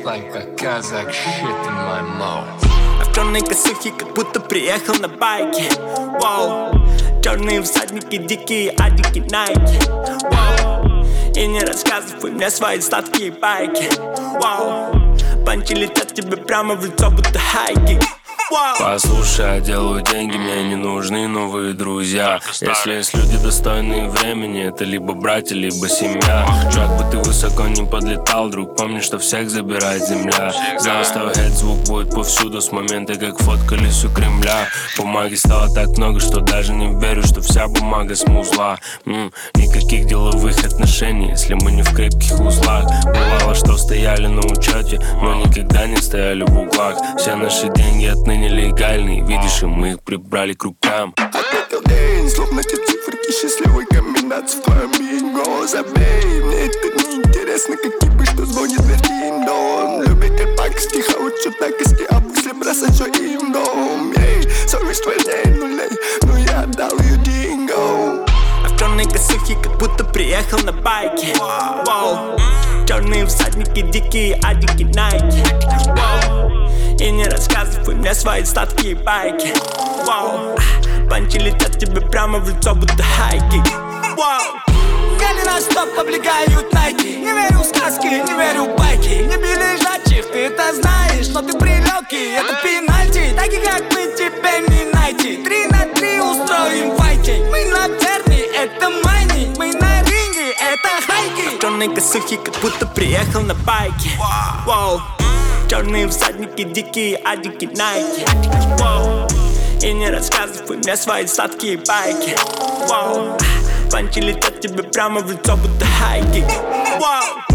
like a Kazakh shit in my mouth. А в черной косухе, как будто приехал на байке. Воу. Черные всадники, дикие адики, найки. Воу. И не рассказывай мне свои сладкие байки. Воу. Панчи летят тебе прямо в лицо, будто хайки. Послушай, я делаю деньги, мне не нужны новые друзья. Если есть люди достойные времени, это либо братья, либо семья. Как бы ты высоко не подлетал, друг, помни, что всех забирает земля. Знаю, что звук будет повсюду с момента, как фоткались у Кремля. Бумаги стало так много, что даже не верю, что вся бумага смузла. Никаких деловых отношений, если мы не в крепких узлах. Бывало, что стояли на учете, но никогда не стояли в углах. Все наши деньги отныне нелегальные, видишь, и мы их прибрали к рукам. Отметил день, словно те циферки счастливой комбинации в твоем бинго. Забей, мне это неинтересно, как типы, что звонит в Вертиндо. Он любитель пакости, хаучу такости, а после бросать все им дом. Ей, совесть вольней нулей, но я отдал ее динго. А в черной косухе, как будто приехал на байке. Воу. Черные всадники, дикие адики, найки. Воу. И не рассказывай мне свои сладкие байки. Воу. Панчи летят тебе прямо в лицо, будто хайки. Воу. Гали на стоп, облегают найки. Не верю в сказки, не верю в байки. Не били лежачих, ты это знаешь, но ты прилёгкий, это пенальти. Таких как мы тебе не найти. 3 на 3 устроим файти. Мы на терни, это майни. Мы на ринге, это хайки. В черной косухе, как будто приехал на байке. Воу. Черные всадники, дикие адики, найки. Воу. И не рассказывай мне свои сладкие байки. Воу. Панчи летят тебе прямо в лицо, будто хайки. Воу.